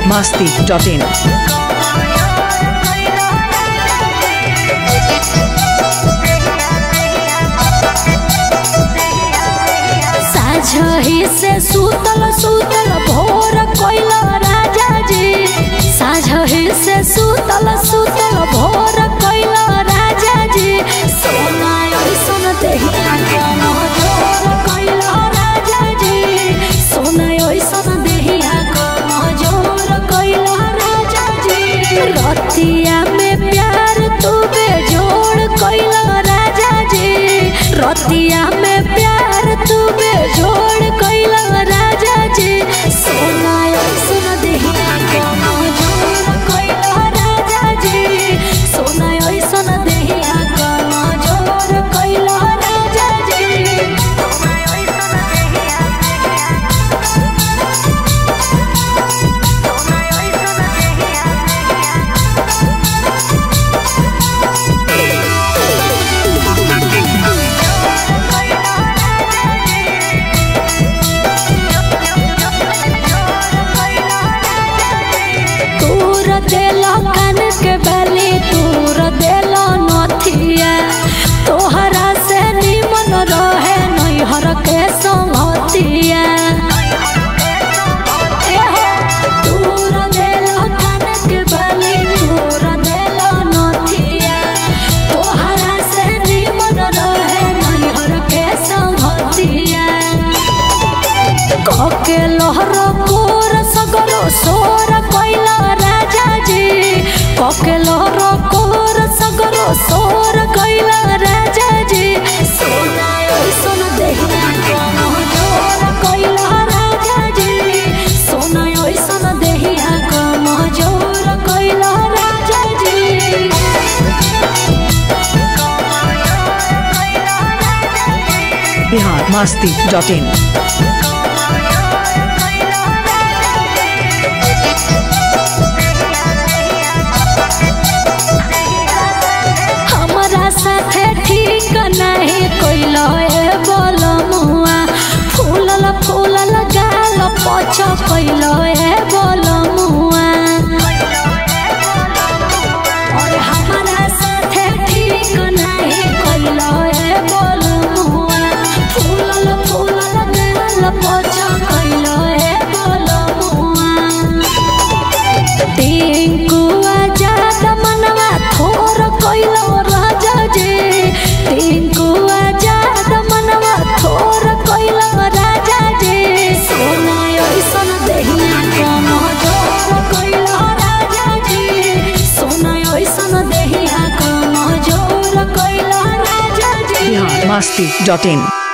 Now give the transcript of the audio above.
biharmasti.in साझही से सूतल सूतल भोर कोइल राजा जी साझही से सूतल सूतल भोर कोइल राजा जी सोना ऐसन देहिया कम जोर कोइल राजा जी सोना ऐसन देहिया कम जोर कोइल राजा जी रतिया में प्यार तू बेजोड़ कोइल राजा जी रतिया में प्यार तू बेजोड़ कोइल राजा जी सोना ऐसन देहिया कम जोर कोइल राजा जी सोना ऐसन देहिया कम जोर कोइल राजा जी तूर देलो कान के बाली तूर देलो नथिया तोहरा से निमन रहे नैहर के संगतिया तूर देलो कान के बाली तूर देलो नथिया तोहरा से निमन रहे नैहर के संगतिया कके लोहर कोर सगरो सोर कोइल राजा जी कके लोहर कोर सगरो सोर कोइल राजा जी सोना ऐसन देहिया कम जोर कोइल राजा जी सोना ऐसन देहिया कम जोर कोइल राजा जी biharmasti.in हमरा साथे ठीक नहीं कोइलो ए बोलमुआ फूलल फूलल गाल पछ कोइलो ए बोलमुआ और हमरा साथे ठीक नहीं कोइलो ए बोलमुआ फूलल फूलल गाल पछ कोइलो ए बोलमुआ टिंकुआ जात मनवा थोर कोइलो राजा जी टिंकुआ जात मनवा थोर कोइलो राजा जी सोना ऐसन देहिया कम जोर कोइलो राजा जी सोना ऐसन देहिया कम जोर कोइलो राजा जी biharmasti.in